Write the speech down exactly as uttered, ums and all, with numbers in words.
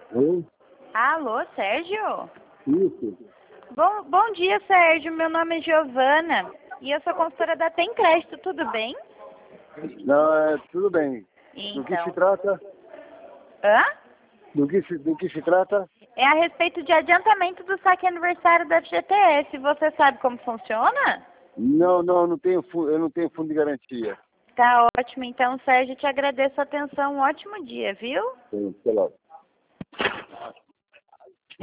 Oi? Alô, Sérgio? Isso. Bom, bom dia, Sérgio. Meu nome é Giovana e eu sou consultora da Tem Crédito, tudo bem? Não, é, tudo bem. Do que se Então. trata? Hã? Do que se, do que se trata? É a respeito de adiantamento do saque aniversário da F G T S. Você sabe como funciona? Não, não, não tenho, fu- eu não tenho fundo de garantia. Tá ótimo. Então, Sérgio, te agradeço a atenção. Um ótimo dia, viu? Sim, sei lá.